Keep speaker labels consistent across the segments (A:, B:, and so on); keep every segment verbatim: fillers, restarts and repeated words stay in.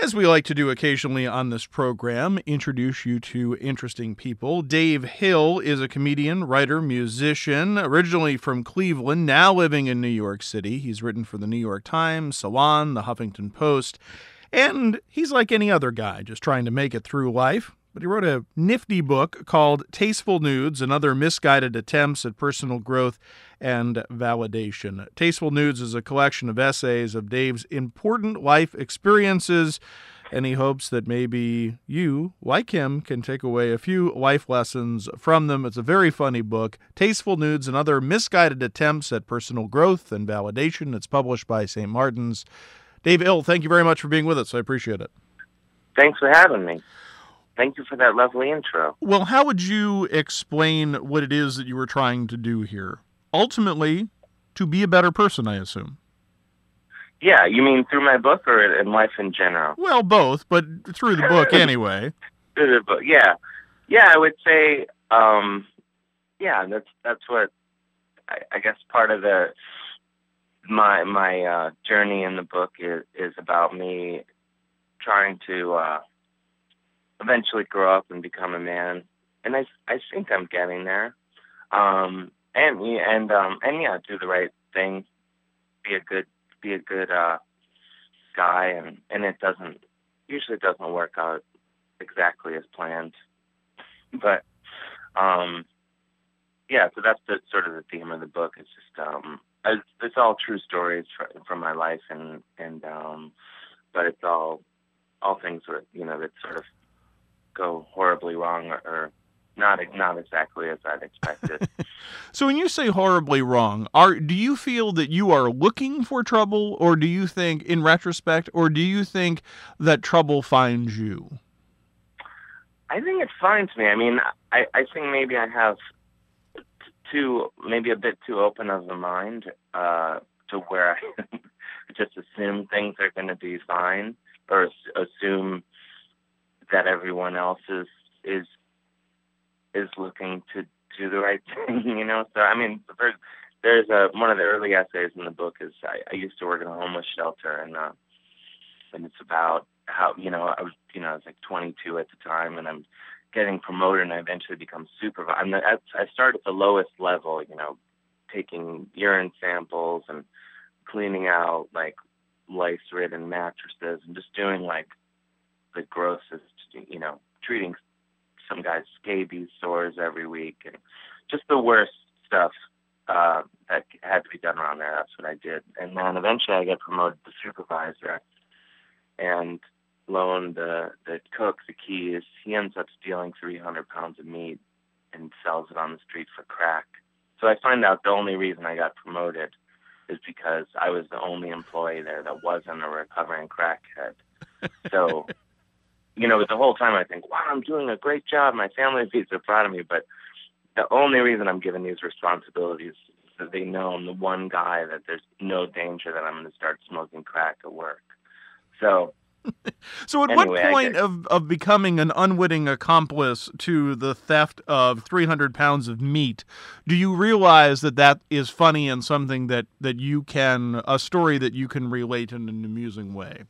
A: As we like to do occasionally on this program, introduce you to interesting people. Dave Hill is a comedian, writer, musician, originally from Cleveland, now living in New York City. He's written for the New York Times, Salon, the Huffington Post, and he's like any other guy, just trying to make it through life. But he wrote a nifty book called Tasteful Nudes and Other Misguided Attempts at Personal Growth and Validation. Tasteful Nudes is a collection of essays of Dave's important life experiences, and he hopes that maybe you, like him, can take away a few life lessons from them. It's a very funny book, Tasteful Nudes and Other Misguided Attempts at Personal Growth and Validation. It's published by Saint Martin's. Dave Hill, thank you very much for being with us. I appreciate it.
B: Thanks for having me. Thank you for that lovely intro.
A: Well, how would you explain what it is that you were trying to do here? Ultimately, to be a better person, I assume.
B: Yeah, you mean through my book or in life in general?
A: Well, both, but through the book anyway.
B: Through the book, yeah. Yeah, I would say, um, yeah, that's that's what, I, I guess part of the, my my uh, journey in the book is, is about me trying to, uh, eventually grow up and become a man, and I, I think I'm getting there. Um, and and um, and yeah, do the right thing, be a good be a good uh, guy, and, and it doesn't usually doesn't work out exactly as planned, but um, yeah. So that's the sort of the theme of the book. It's just um, it's, it's all true stories from, from my life, and and um, but it's all all things that you know that sort of go horribly wrong or, or not not exactly as I'd expected.
A: So when you say horribly wrong, are do you feel that you are looking for trouble, or do you think, in retrospect, or do you think that trouble finds you?
B: I think it finds me. I mean, I, I think maybe I have too, maybe a bit too open of a mind uh, to where I just assume things are going to be fine, or assume that everyone else is is is looking to do the right thing, you know. So I mean, there's, there's a one of the early essays in the book is I, I used to work in a homeless shelter, and uh, and it's about how you know I was you know I was like twenty-two at the time, and I'm getting promoted, and I eventually become supervisor. I'm the, I start at the lowest level, you know, taking urine samples and cleaning out like lice-ridden mattresses, and just doing like the grossest, you know, treating some guy's scabies sores every week, and just the worst stuff uh, that had to be done around there. That's what I did. And then eventually I get promoted to supervisor, and loan the, the cook the keys. He ends up stealing three hundred pounds of meat and sells it on the street for crack. So I find out the only reason I got promoted is because I was the only employee there that wasn't a recovering crackhead. So you know, the whole time I think, wow, I'm doing a great job. My family would be so proud of me. But the only reason I'm given these responsibilities is that they know I'm the one guy that there's no danger that I'm going to start smoking crack at work. So,
A: so at
B: anyway,
A: what point of, of becoming an unwitting accomplice to the theft of three hundred pounds of meat do you realize that that is funny and something that, that you can, a story that you can relate in an amusing way?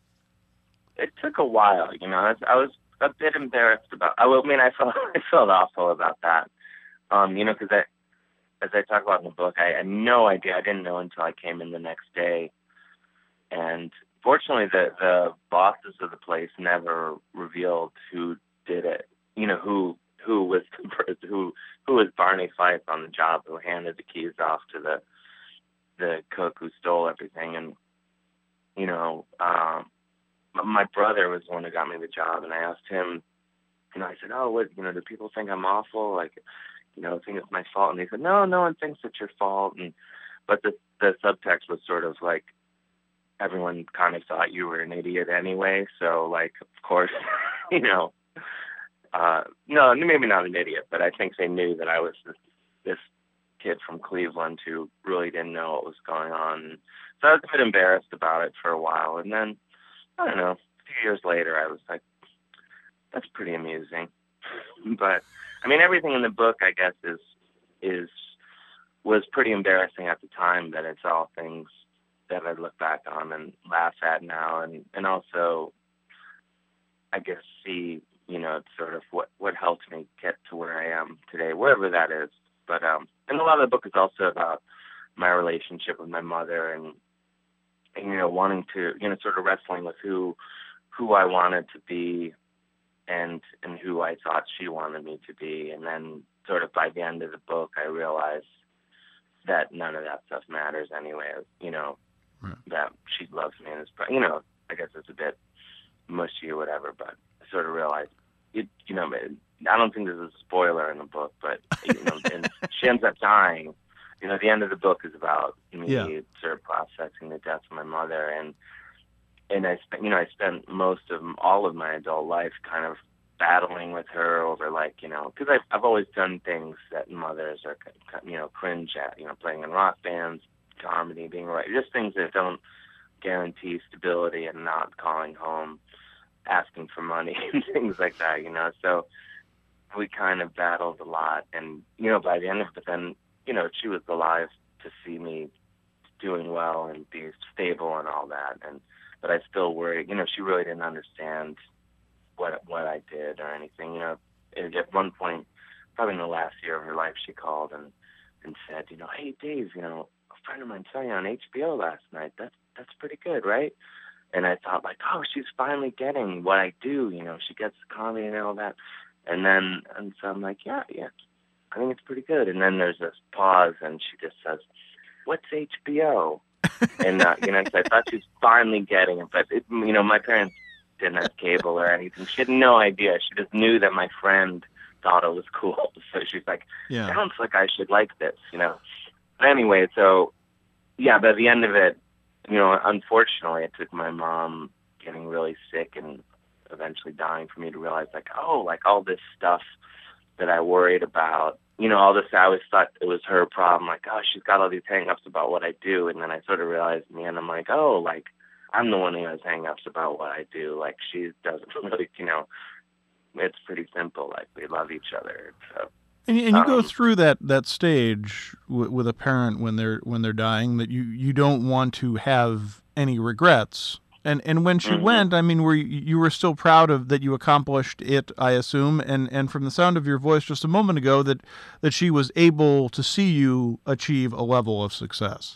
B: It took a while, you know. I was, I was a bit embarrassed about. I mean, I felt I felt awful about that, um, you know, because I, as I talk about in the book, I had no idea. I didn't know until I came in the next day, and fortunately, the the bosses of the place never revealed who did it. You know, who who was the person, who who was Barney Fife on the job, who handed the keys off to the the cook who stole everything, and you know. Um, My brother was the one who got me the job, and I asked him, you know, I said, oh, what, you know, do people think I'm awful? Like, you know, think it's my fault? And he said, no, no one thinks it's your fault. And, but the, the subtext was sort of like, everyone kind of thought you were an idiot anyway. So, like, of course, you know, uh, no, maybe not an idiot, but I think they knew that I was this, this kid from Cleveland who really didn't know what was going on. So I was a bit embarrassed about it for a while. And then, I don't know, a few years later, I was like, that's pretty amusing. But, I mean, everything in the book, I guess, is, is, was pretty embarrassing at the time, that it's all things that I look back on and laugh at now. And, and also, I guess, see, you know, sort of what, what helped me get to where I am today, wherever that is. But, um, and a lot of the book is also about my relationship with my mother and, and, you know, wanting to, you know, sort of wrestling with who, who I wanted to be and, and who I thought she wanted me to be. And then sort of by the end of the book, I realized that none of that stuff matters anyway, you know,
A: right.
B: that she loves me and is, you know, I guess it's a bit mushy or whatever, but I sort of realized, it, you know, I don't think there's a spoiler in the book, but, you know, and she ends up dying. You know, the end of the book is about me
A: yeah.
B: sort of processing the death of my mother, and and I spent, you know, I spent most of all of my adult life kind of battling with her over, like, you know, because I've I've always done things that mothers are, you know, cringe at, you know, playing in rock bands, comedy, being right, just things that don't guarantee stability and not calling home, asking for money and things like that, you know. So we kind of battled a lot, and you know, by the end of it, then, you know, she was alive to see me doing well and be stable and all that, and but I still worried, you know, she really didn't understand what what I did or anything, you know. And at one point, probably in the last year of her life, she called and and said, you know, hey Dave, you know, a friend of mine saw you on H B O last night. That's that's pretty good, right? And I thought, like, oh, she's finally getting what I do, you know, she gets comedy and all that. And then, and so I'm like, yeah, yeah, I think it's pretty good. And then there's this pause, and she just says, what's H B O? And, uh, you know, so I thought she was finally getting it. But, it, you know, my parents didn't have cable or anything. She had no idea. She just knew that my friend thought it was cool. So she's like,
A: yeah.
B: sounds like I should like this, you know. But anyway, so, yeah, by the end of it, you know, unfortunately, it took my mom getting really sick and eventually dying for me to realize, like, oh, like all this stuff that I worried about, you know, all this, I always thought it was her problem. Like, oh, she's got all these hang-ups about what I do. And then I sort of realized in the end, I'm like, oh, like, I'm the one who has hang-ups about what I do. Like, she doesn't really, you know, it's pretty simple. Like, we love each other. So.
A: And, and you
B: um,
A: go through that, that stage w- with a parent when they're when they're dying, that you, you don't want to have any regrets. And and when she
B: mm-hmm.
A: went, I mean, were you, you were still proud of that you accomplished it, I assume, and and from the sound of your voice just a moment ago, that that she was able to see you achieve a level of success.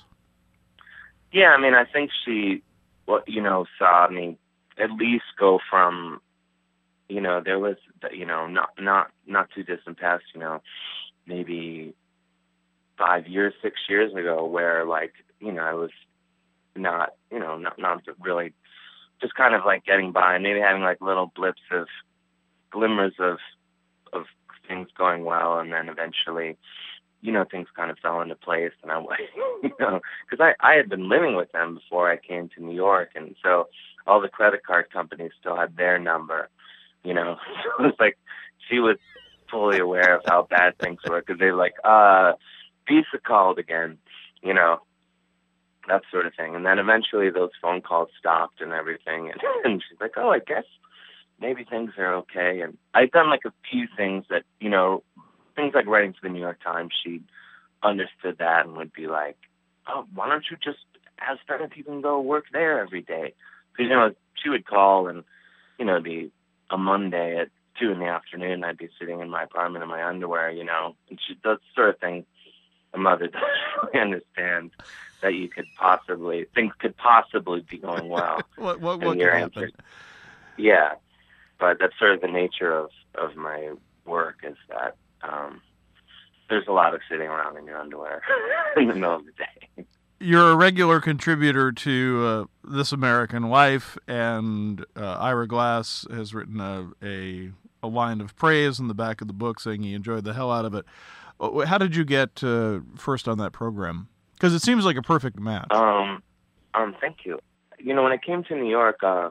B: Yeah, I mean, I think she, well, you know, saw me at least go from, you know, there was, you know, not not not too distant past, you know, maybe five years, six years ago, where, like, you know, I was not, you know, not not really, just kind of like getting by, maybe having like little blips of glimmers of of things going well, and then eventually, you know, things kind of fell into place, and I, you know, because I I had been living with them before I came to New York, and so all the credit card companies still had their number, you know, so it's like she was fully aware of how bad things were, because they were like, uh, Visa called again, you know. That sort of thing. And then eventually those phone calls stopped and everything. And, and she's like, oh, I guess maybe things are okay. And I've done like a few things that, you know, things like writing for the New York Times, she understood that and would be like, oh, why don't you just ask them if you can go work there every day? Because, you know, she would call and, you know, it'd be a Monday at two in the afternoon. I'd be sitting in my apartment in my underwear, you know, and she does sort of thing a mother doesn't really understand, that you could possibly, things could possibly be going well.
A: what what, what
B: and your
A: could
B: answer,
A: happen?
B: Yeah, but that's sort of the nature of, of my work, is that um, there's a lot of sitting around in your underwear in the middle of the day.
A: You're a regular contributor to uh, This American Life, and uh, Ira Glass has written a, a a line of praise in the back of the book saying he enjoyed the hell out of it. How did you get uh, first on that program? Because it seems like a perfect match.
B: Um, um, thank you. You know, when I came to New York, uh,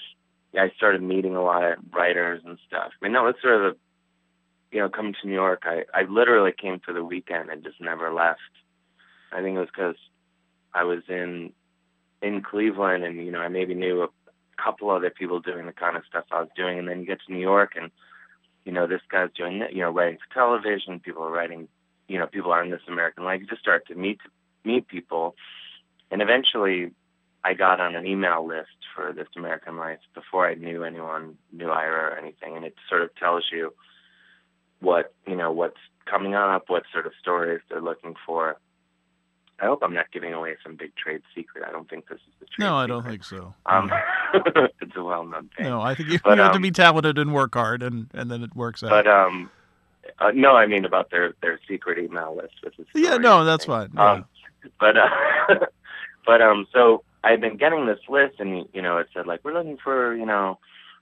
B: I started meeting a lot of writers and stuff. I mean, that was sort of, a, you know, coming to New York, I, I literally came for the weekend and just never left. I think it was because I was in in Cleveland, and, you know, I maybe knew a couple other people doing the kind of stuff I was doing, and then you get to New York, and you know, this guy's doing, you know, writing for television, people are writing, you know, people are in This American Life. You just start to meet, meet people. And eventually I got on an email list for This American Life before I knew anyone knew Ira or anything, and it sort of tells you what, you know, what's coming up, what sort of stories they're looking for. I hope I'm not giving away some big trade secret. I don't think this is the trade
A: No, I
B: secret.
A: don't think so.
B: Um,
A: no.
B: It's a well-known thing.
A: No, I think you,
B: but,
A: you have
B: um,
A: to be talented and work hard, and, and then it works out.
B: But um, uh, no, I mean about their, their secret email list with the
A: yeah, no, that's fine. Yeah.
B: Um, but uh, but um, so I've been getting this list, and you know, it said like we're looking for, you know.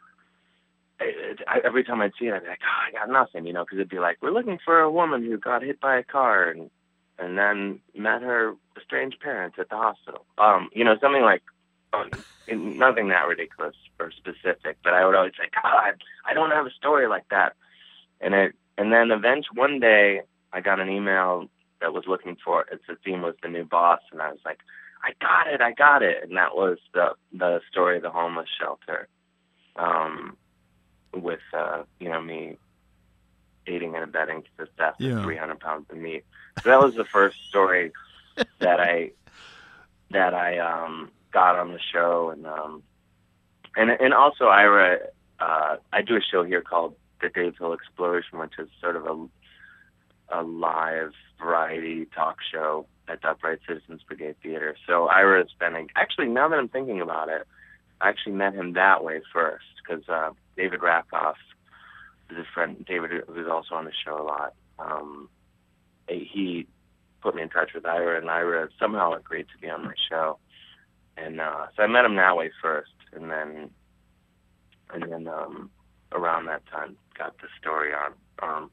B: It, I, every time I'd see it, I'd be like, oh, I got nothing, you know, because it'd be like, we're looking for a woman who got hit by a car and and then met her estranged parents at the hospital. Um, you know, something like, um, nothing that ridiculous or specific, but I would always say, God, I don't have a story like that. And it, and then eventually one day I got an email that was looking for, it's the theme was the new boss, and I was like, I got it, I got it. And that was the the story of the homeless shelter. Um, with, uh, you know, me aiding and abetting to the theft
A: yeah.
B: of three hundred pounds of meat. So that was the first story that I, that I, um, got on the show. And, um, and, and also Ira, uh, I do a show here called The Dave Hill Explosion, which is sort of a, a live variety talk show at the Upright Citizens Brigade Theater. So Ira's been, actually, now that I'm thinking about it, I actually met him that way first, because, uh, David Rakoff is a friend. David, who's also on the show a lot. Um, he put me in touch with Ira, and Ira somehow agreed to be on my show. And uh, so I met him that way first, and then, and then um, around that time got the story on. Um,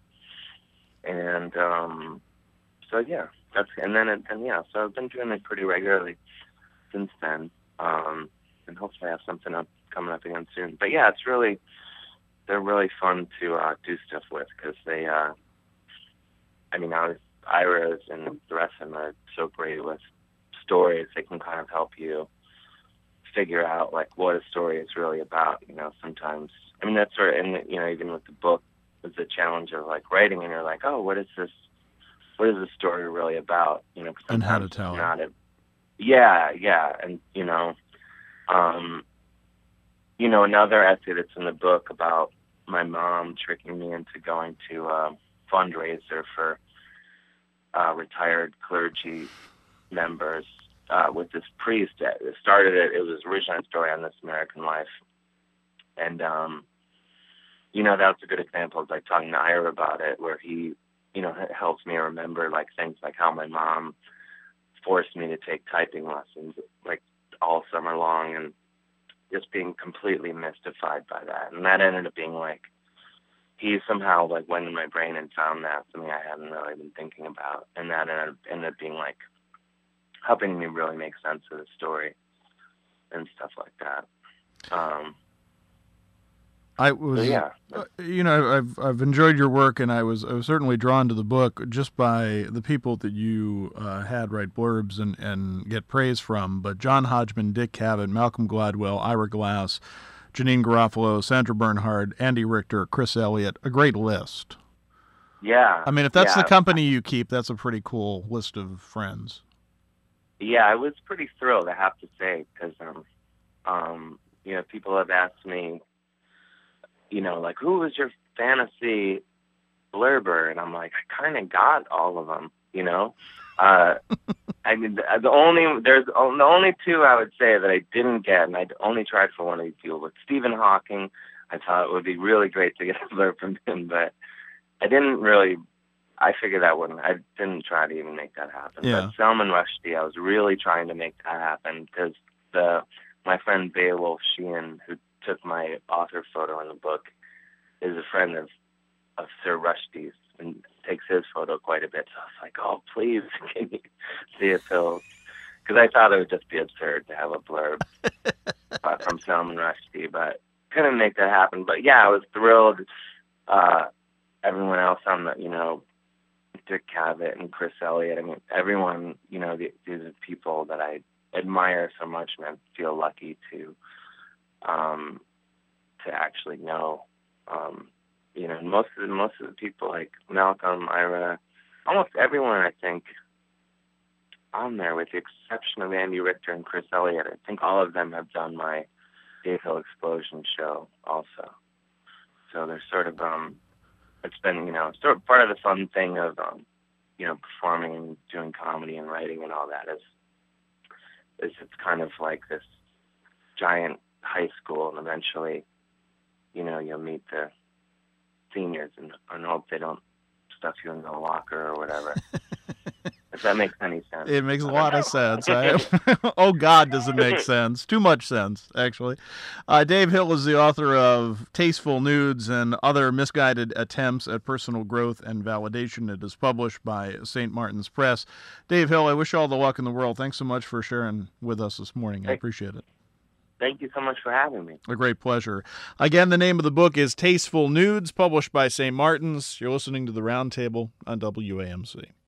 B: and um, so yeah, that's and then it, and yeah, so I've been doing it pretty regularly since then, um, and hopefully I have something up coming up again soon. But yeah, it's really, they're really fun to uh, do stuff with, because they, uh, I mean, I was, Ira's and the rest of them are so great with stories. They can kind of help you figure out like what a story is really about. You know, sometimes, I mean, that's sort of, and you know, even with the book, it's the challenge of like writing, and you're like, oh, what is this? What is this story really about? You know,
A: and how to tell
B: not it. Yeah, yeah, and you know, um, you know, another essay that's in the book about my mom tricking me into going to a fundraiser for uh, retired clergy members uh, with this priest. It started it. It was originally a story on This American Life, and um, you know, that's a good example of like talking to Ira about it, where he, you know, helps me remember like things like how my mom forced me to take typing lessons like all summer long, and just being completely mystified by that. And that ended up being like, he somehow like went in my brain and found that, something I hadn't really been thinking about. And that ended up, ended up being like helping me really make sense of the story and stuff like that. Um,
A: I was,
B: so yeah.
A: uh, you know, I've I've enjoyed your work, and I was I was certainly drawn to the book just by the people that you uh, had write blurbs and, and get praise from. But John Hodgman, Dick Cavett, Malcolm Gladwell, Ira Glass, Janeane Garofalo, Sandra Bernhard, Andy Richter, Chris Elliott, a great list.
B: Yeah.
A: I mean, if that's
B: yeah.
A: the company you keep, that's a pretty cool list of friends.
B: Yeah, I was pretty thrilled, I have to say, because, um, um, you know, people have asked me, you know, like, who was your fantasy blurber? And I'm like, I kind of got all of them, you know? Uh, I mean, the, the only, there's the only two I would say that I didn't get, and I only tried for one of these people, with Stephen Hawking. I thought it would be really great to get a blurb from him, but I didn't really, I figured that wouldn't, I didn't try to even make that happen.
A: Yeah.
B: But Salman Rushdie, I was really trying to make that happen, because the, my friend Beowulf Sheehan, who took my author photo in the book, is a friend of, of Sir Rushdie's and takes his photo quite a bit. So I was like, oh, please, can you see if he'll... Because I thought it would just be absurd to have a blurb uh, from Salman Rushdie, but couldn't make that happen. But yeah, I was thrilled. Uh, everyone else on the, you know, Dick Cavett and Chris Elliott, I mean, everyone, you know, the, these are people that I admire so much, and I feel lucky to um, to actually know. Um, you know, most of the most of the people like Malcolm, Ira, almost everyone, I think, on there, with the exception of Andy Richter and Chris Elliott. I think all of them have done my Dave Hill Explosion show also. So there's sort of, um, it's been, you know, sort of part of the fun thing of, um, you know, performing and doing comedy and writing and all that is, is it's kind of like this giant high school, and eventually, you know, you'll meet the seniors and, and hope they don't stuff you in the locker or whatever. If that makes any sense.
A: It makes a lot of sense. I, oh, God, does it make sense? Too much sense, actually. Uh, Dave Hill is the author of Tasteful Nudes and Other Misguided Attempts at Personal Growth and Validation. It is published by Saint Martin's Press. Dave Hill, I wish you all the luck in the world. Thanks so much for sharing with us this morning. I appreciate it.
B: Thank you so much for having me.
A: A great pleasure. Again, the name of the book is Tasteful Nudes, published by Saint Martin's. You're listening to The Roundtable on W A M C.